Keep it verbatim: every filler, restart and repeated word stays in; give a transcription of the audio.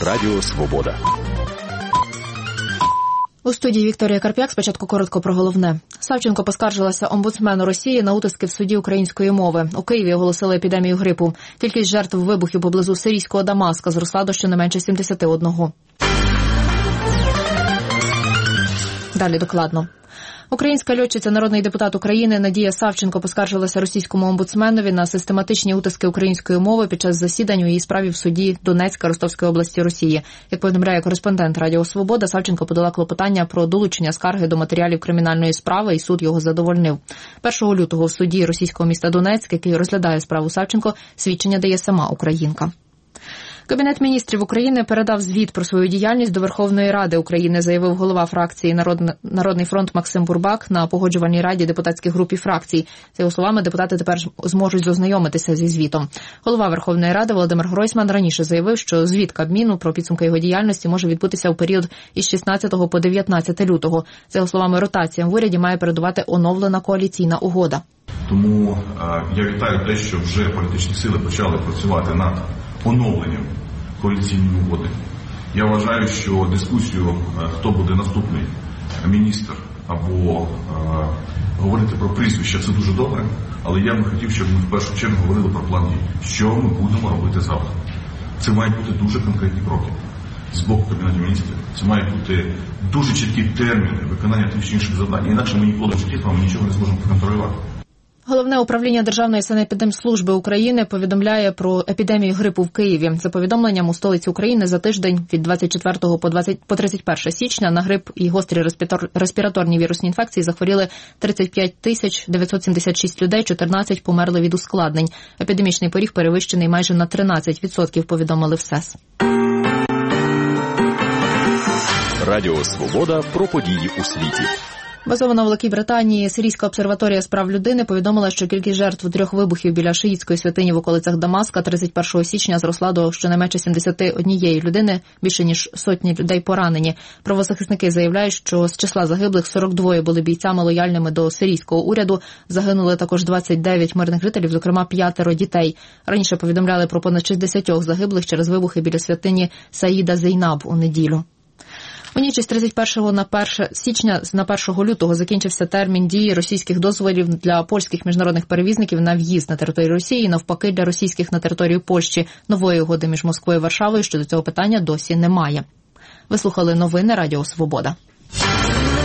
Радіо Свобода. У студії Вікторія Карп'як. Спочатку коротко про головне. Савченко поскаржилася омбудсмену Росії на утиски в суді української мови. У Києві оголосили епідемію грипу. Кількість жертв вибухів поблизу сирійського Дамаска зросла до щонайменше сімдесят один. Далі докладно. Українська льотчиця, народний депутат України Надія Савченко поскаржилася російському омбудсменові на систематичні утиски української мови під час засідань у її справі в суді Донецька Ростовської області Росії. Як повідомляє кореспондент Радіо Свобода, Савченко подала клопотання про долучення скарги до матеріалів кримінальної справи, і суд його задовольнив. першого лютого в суді російського міста Донецьк, який розглядає справу Савченко, свідчення дає сама українка. Кабінет міністрів України передав звіт про свою діяльність до Верховної Ради України, заявив голова фракції «Народний фронт» Максим Бурбак на погоджувальній раді депутатських груп і фракцій. За його словами, депутати тепер зможуть ознайомитися зі звітом. Голова Верховної Ради Володимир Гройсман раніше заявив, що звіт Кабміну про підсумки його діяльності може відбутися у період із шістнадцятого по дев'ятнадцяте лютого. За його словами, ротаціям в уряді має передувати оновлена коаліційна угода. Тому я вітаю те, що вже політичні сили почали працювати над оновленням коаліційної угоди. Я вважаю, що дискусію, хто буде наступний міністр або е, говорити про прізвище, це дуже добре, але я б хотів, щоб ми в першу чергу говорили про план дій. Що ми будемо робити завтра? Це мають бути дуже конкретні кроки з боку Кабінету міністрів. Це мають бути дуже чіткі терміни виконання тих чи інших завдань. Інакше ми ніколи в житті з вами нічого не зможемо проконтролювати. Головне управління Державної санепідемслужби України повідомляє про епідемію грипу в Києві. За повідомленням, у столиці України за тиждень від двадцять четвертого по тридцять перше січня на грип і гострі респіраторні вірусні інфекції захворіли тридцять п'ять тисяч дев'ятсот сімдесят шість людей, чотирнадцять померли від ускладнень. Епідемічний поріг перевищений майже на тринадцять відсотків, повідомили в СЕС. Радіо Свобода про події у світі. Базована у Великій Британії Сирійська обсерваторія з прав людини повідомила, що кількість жертв трьох вибухів біля шиїтської святині в околицях Дамаска тридцять першого січня зросла до щонайменше сімдесят однієї людини, більше ніж сотні людей поранені. Правозахисники заявляють, що з числа загиблих сорок два були бійцями лояльними до сирійського уряду. Загинули також двадцять дев'ять мирних жителів, зокрема п'ятеро дітей. Раніше повідомляли про понад шістдесят загиблих через вибухи біля святині Саїда Зейнаб у неділю. У ніч із тридцять першого на перше січня на першого лютого закінчився термін дії російських дозволів для польських міжнародних перевізників на в'їзд на територію Росії і навпаки для російських на територію Польщі. Нової угоди між Москвою і Варшавою щодо цього питання досі немає. Ви слухали новини Радіо Свобода.